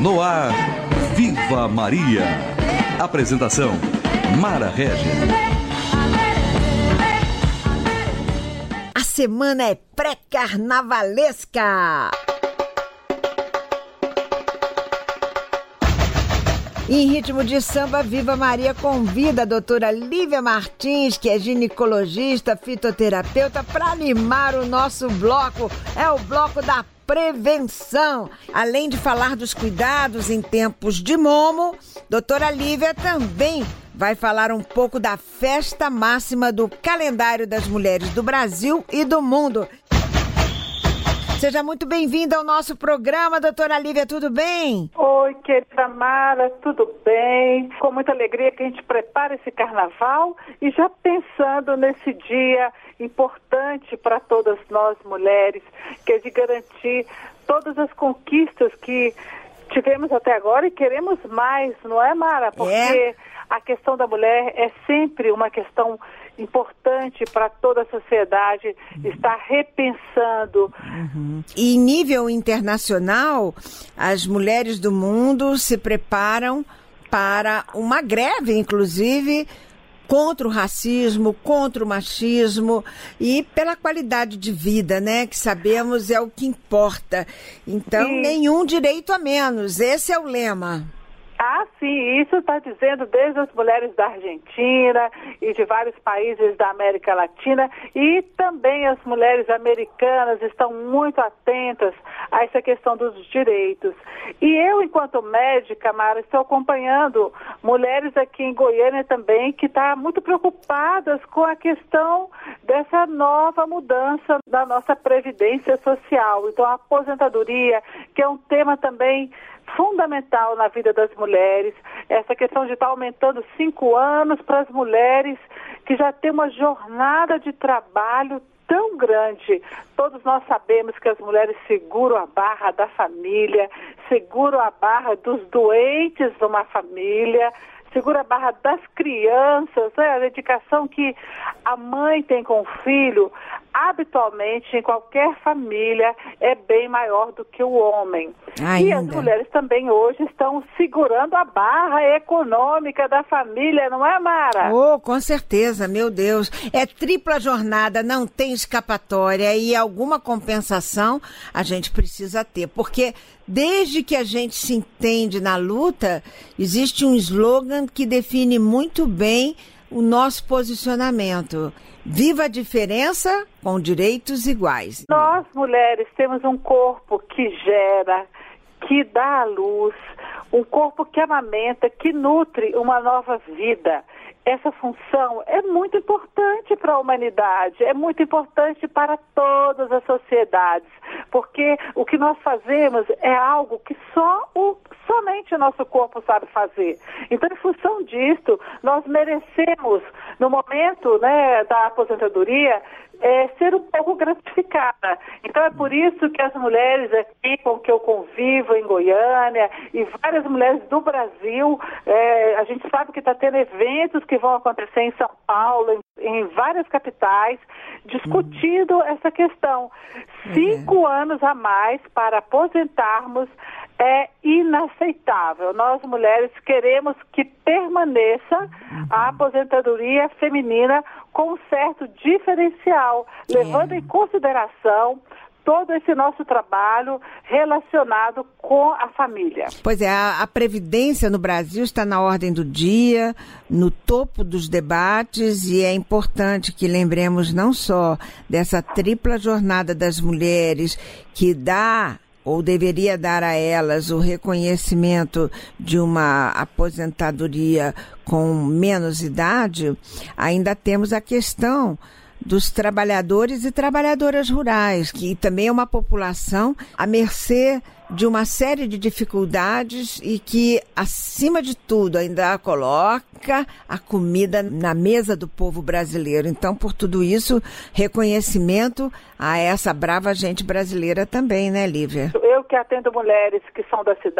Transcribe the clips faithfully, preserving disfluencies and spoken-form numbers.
No ar, Viva Maria. Apresentação, Mara Régia. A semana é pré-carnavalesca. Em ritmo de samba, Viva Maria convida a doutora Lívia Martins, que é ginecologista, fitoterapeuta, para animar o nosso bloco. É o bloco da prevenção. Além de falar dos cuidados em tempos de momo, doutora Lívia também vai falar um pouco da festa máxima do calendário das mulheres do Brasil e do mundo. Seja muito bem-vinda ao nosso programa, doutora Lívia, tudo bem? Oi, querida Mara, tudo bem? Com muita alegria que a gente prepara esse carnaval e já pensando nesse dia importante para todas nós mulheres, que é de garantir todas as conquistas que tivemos até agora e queremos mais, não é, Mara? Porque é. A questão da mulher é sempre uma questão importante para toda a sociedade estar repensando. Uhum. E em nível internacional, as mulheres do mundo se preparam para uma greve, inclusive, contra o racismo, contra o machismo e pela qualidade de vida, né? Que sabemos é o que importa. Então, e... nenhum direito a menos. Esse é o lema. Ah, sim, isso está dizendo desde as mulheres da Argentina e de vários países da América Latina, e também as mulheres americanas estão muito atentas a essa questão dos direitos. E eu, enquanto médica, Mara, estou acompanhando mulheres aqui em Goiânia também que estão muito preocupadas com a questão dessa nova mudança da nossa previdência social. Então, a aposentadoria, que é um tema também fundamental na vida das mulheres, essa questão de estar aumentando cinco anos para as mulheres que já têm uma jornada de trabalho tão grande. Todos nós sabemos que as mulheres seguram a barra da família, seguram a barra dos doentes de uma família, segura a barra das crianças, né? A dedicação que a mãe tem com o filho, habitualmente, em qualquer família, é bem maior do que o homem. Ainda. E as mulheres também hoje estão segurando a barra econômica da família, não é, Mara? Oh, com certeza, meu Deus. É tripla jornada, não tem escapatória e alguma compensação a gente precisa ter, porque desde que a gente se entende na luta, existe um slogan que define muito bem o nosso posicionamento. Viva a diferença com direitos iguais. Nós, mulheres, temos um corpo que gera, que dá à luz, um corpo que amamenta, que nutre uma nova vida. Essa função é muito importante para a humanidade, é muito importante para todas as sociedades, porque o que nós fazemos é algo que só o, somente o nosso corpo sabe fazer. Então, em função disso, nós merecemos, no momento, né, da aposentadoria, É, ser um pouco gratificada. Então é por isso que as mulheres aqui com que eu convivo em Goiânia e várias mulheres do Brasil, é, a gente sabe que está tendo eventos que vão acontecer em São Paulo, em, em várias capitais, discutindo uhum. essa questão. Cinco uhum. anos a mais para aposentarmos é inaceitável. Nós, mulheres, queremos que permaneça uhum. a aposentadoria feminina com um certo diferencial, é. levando em consideração todo esse nosso trabalho relacionado com a família. Pois é, a, a Previdência no Brasil está na ordem do dia, no topo dos debates, e é importante que lembremos não só dessa tripla jornada das mulheres que dá ou deveria dar a elas o reconhecimento de uma aposentadoria com menos idade, ainda temos a questão dos trabalhadores e trabalhadoras rurais, que também é uma população à mercê de uma série de dificuldades e que, acima de tudo, ainda coloca a comida na mesa do povo brasileiro. Então, por tudo isso, reconhecimento a essa brava gente brasileira também, né, Lívia? Eu que atendo mulheres que são da cidade,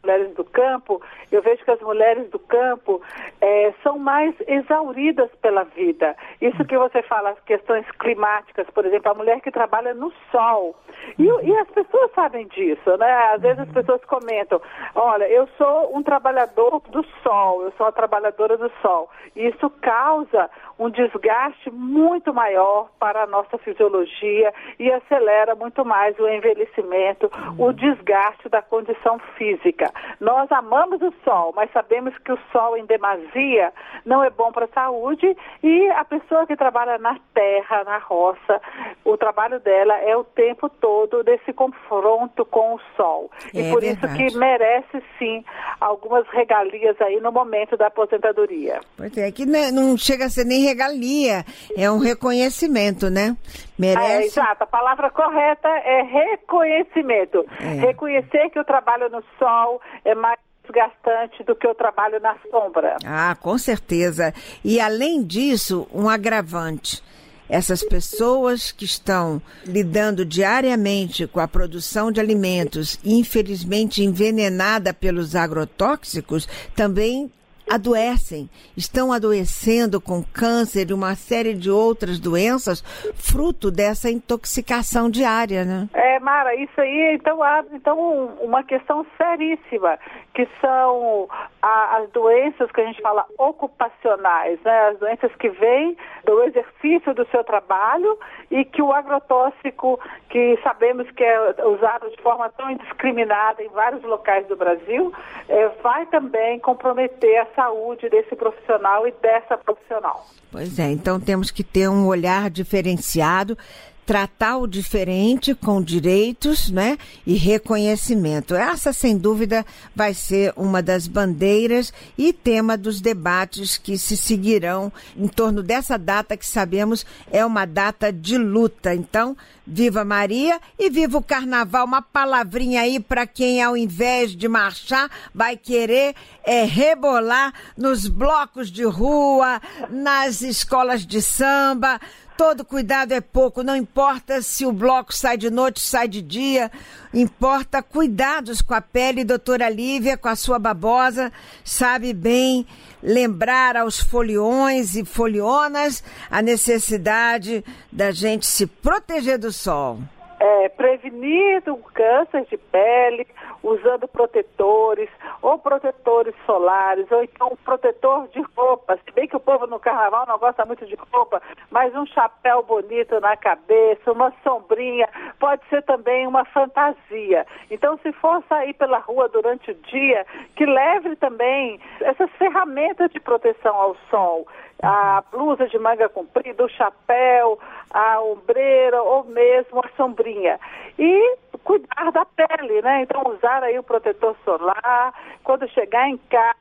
mulheres do campo, eu vejo que as mulheres do campo é, são mais exauridas pela vida. Isso que você fala, as questões climáticas, por exemplo, a mulher que trabalha no sol. E, e as pessoas sabem disso, né? Às vezes as pessoas comentam, olha, eu sou um trabalhador do sol, eu sou uma trabalhadora do sol. E isso causa um desgaste muito maior para a nossa fisiologia e acelera muito mais o envelhecimento, uhum. o desgaste da condição física. Nós amamos o sol, mas sabemos que o sol em demasia não é bom para a saúde, e a pessoa que trabalha na terra, na roça, o trabalho dela é o tempo todo desse confronto com o sol. É e por verdade. isso que merece sim algumas regalias aí no momento da aposentadoria. Pois é, que não chega a ser nem regalia, é um reconhecimento, né? Merece... É, exato, a palavra correta é reconhecimento. É. Reconhecer que o trabalho no sol é mais desgastante do que o trabalho na sombra. Ah, com certeza. E além disso, um agravante. Essas pessoas que estão lidando diariamente com a produção de alimentos, infelizmente envenenada pelos agrotóxicos, também adoecem, estão adoecendo com câncer e uma série de outras doenças, fruto dessa intoxicação diária, né? É, Mara, isso aí, então, há então, uma questão seríssima, que são a, as doenças que a gente fala ocupacionais, né? As doenças que vêm do exercício do seu trabalho e que o agrotóxico, que sabemos que é usado de forma tão indiscriminada em vários locais do Brasil, é, vai também comprometer a saúde desse profissional e dessa profissional. Pois é, então temos que ter um olhar diferenciado, tratar o diferente com direitos, né, e reconhecimento. Essa, sem dúvida, vai ser uma das bandeiras e tema dos debates que se seguirão em torno dessa data que sabemos é uma data de luta. Então, viva Maria e viva o Carnaval. Uma palavrinha aí para quem, ao invés de marchar, vai querer é, rebolar nos blocos de rua, nas escolas de samba. Todo cuidado é pouco, não importa se o bloco sai de noite, sai de dia, importa cuidados com a pele. Doutora Lívia, com a sua babosa, sabe bem lembrar aos foliões e folionas a necessidade da gente se proteger do sol. É, prevenir o câncer de pele usando protetores, ou protetores solares, ou então um protetor de roupa. Se bem que o povo no carnaval não gosta muito de roupa, mas um chapéu bonito na cabeça, uma sombrinha, pode ser também uma fantasia. Então, se for sair pela rua durante o dia, que leve também essas ferramentas de proteção ao sol. A blusa de manga comprida, o chapéu, a ombreira ou mesmo a sombrinha. E cuidar da pele, né? Então usar aí o protetor solar, quando chegar em casa,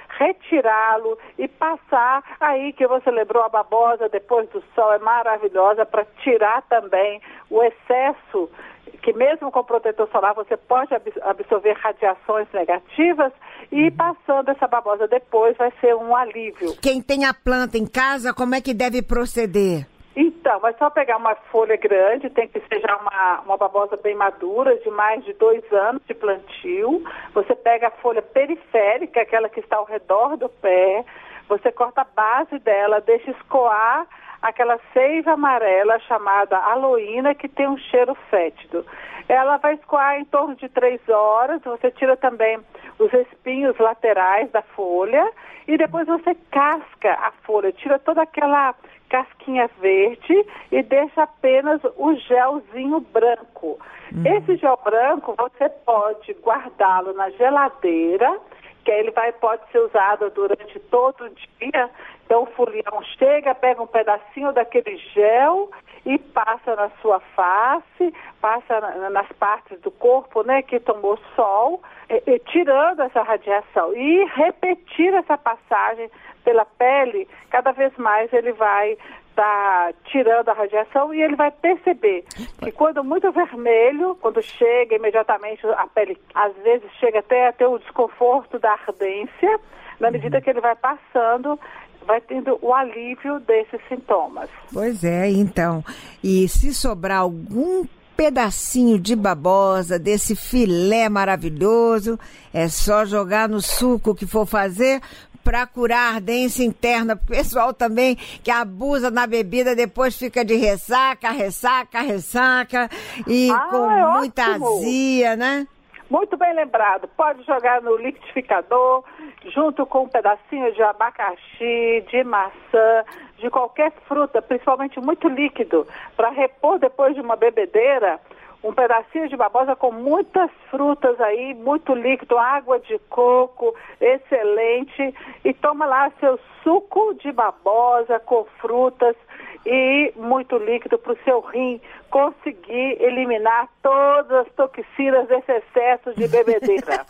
retirá-lo e passar aí, que você lembrou, a babosa depois do sol é maravilhosa para tirar também o excesso, que mesmo com protetor solar você pode absorver radiações negativas, e passando essa babosa depois vai ser um alívio. Quem tem a planta em casa, como é que deve proceder? Então, é só pegar uma folha grande, tem que ser já uma, uma babosa bem madura, de mais de dois anos de plantio. Você pega a folha periférica, aquela que está ao redor do pé, você corta a base dela, deixa escoar aquela seiva amarela chamada aloína, que tem um cheiro fétido. Ela vai escoar em torno de três horas, você tira também os espinhos laterais da folha e depois você casca a folha, tira toda aquela casquinha verde e deixa apenas o gelzinho branco. Uhum. Esse gel branco você pode guardá-lo na geladeira, que ele vai, pode ser usado durante todo o dia. Então o folião chega, pega um pedacinho daquele gel e passa na sua face, passa na, nas partes do corpo, né, que tomou sol, e, e, tirando essa radiação. E repetir essa passagem pela pele, cada vez mais ele vai estar tá tirando a radiação e ele vai perceber que quando muito vermelho, quando chega imediatamente a pele, às vezes chega até a ter o desconforto da ardência, na medida que ele vai passando, vai tendo o alívio desses sintomas. Pois é, então. E se sobrar algum pedacinho de babosa, desse filé maravilhoso. É só jogar no suco que for fazer para curar a ardência interna. O pessoal também que abusa na bebida, depois fica de ressaca, ressaca, ressaca e ah, com é muita ótimo. azia, né? Muito bem lembrado. Pode jogar no liquidificador, junto com um pedacinho de abacaxi, de maçã, de qualquer fruta, principalmente muito líquido, para repor depois de uma bebedeira. Um pedacinho de babosa com muitas frutas aí, muito líquido, água de coco, excelente. E toma lá seu suco de babosa com frutas e muito líquido para o seu rim conseguir eliminar todas as toxinas desse excesso de bebedeira.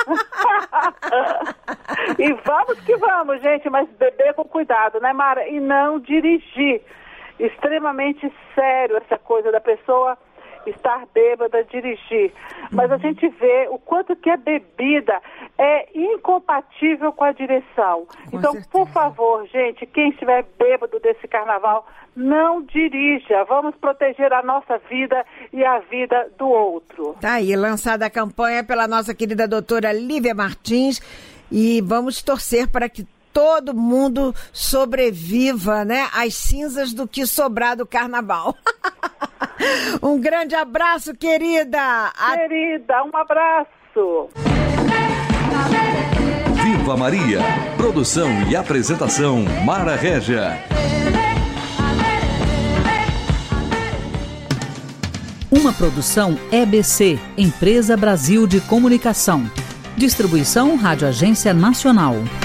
E vamos que vamos, gente, mas beber com cuidado, né, Mara? E não dirigir. Extremamente sério essa coisa da pessoa estar bêbada, dirigir. Mas a gente vê o quanto que a bebida é incompatível com a direção. Com então, certeza. Por favor, gente, quem estiver bêbado desse carnaval, não dirija. Vamos proteger a nossa vida e a vida do outro. Tá aí, lançada a campanha pela nossa querida doutora Lívia Martins, e vamos torcer para que todo mundo sobreviva, né, às cinzas do que sobrar do carnaval. Um grande abraço, querida! Querida, um abraço! Viva Maria! Produção e apresentação, Mara Régia. Uma produção E B C, Empresa Brasil de Comunicação. Distribuição Rádio Agência Nacional.